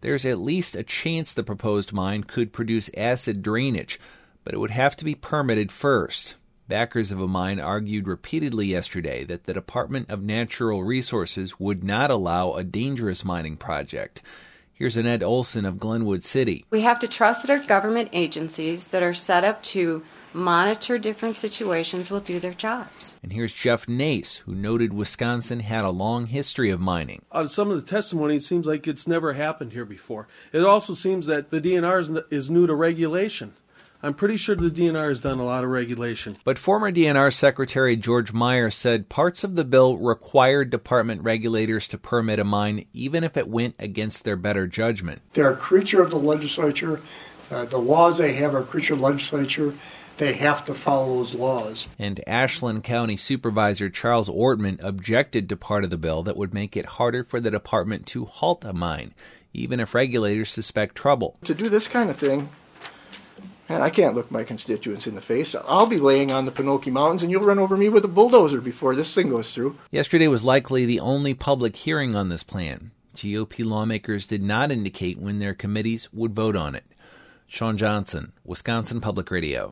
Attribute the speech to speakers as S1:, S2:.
S1: there's at least a chance the proposed mine could produce acid drainage, but it would have to be permitted first. Backers of a mine argued repeatedly yesterday that the Department of Natural Resources would not allow a dangerous mining project. Here's Annette Olson of Glenwood City.
S2: We have to trust that our government agencies that are set up to monitor different situations will do their jobs.
S1: And here's Jeff Nace, who noted Wisconsin had a long history of mining.
S3: On some of the testimony, it seems like it's never happened here before. It also seems that the DNR is new to regulation. I'm pretty sure the DNR has done a lot of regulation.
S1: But former DNR Secretary George Meyer said parts of the bill required department regulators to permit a mine even if it went against their better judgment.
S4: They're a creature of the legislature. The laws they have are a creature of the legislature. They have to follow those laws.
S1: And Ashland County Supervisor Charles Ortman objected to part of the bill that would make it harder for the department to halt a mine, even if regulators suspect trouble.
S5: To do this kind of thing, man, I can't look my constituents in the face. I'll be laying on the Pinocchio Mountains and you'll run over me with a bulldozer before this thing goes through.
S1: Yesterday was likely the only public hearing on this plan. GOP lawmakers did not indicate when their committees would vote on it. Sean Johnson, Wisconsin Public Radio.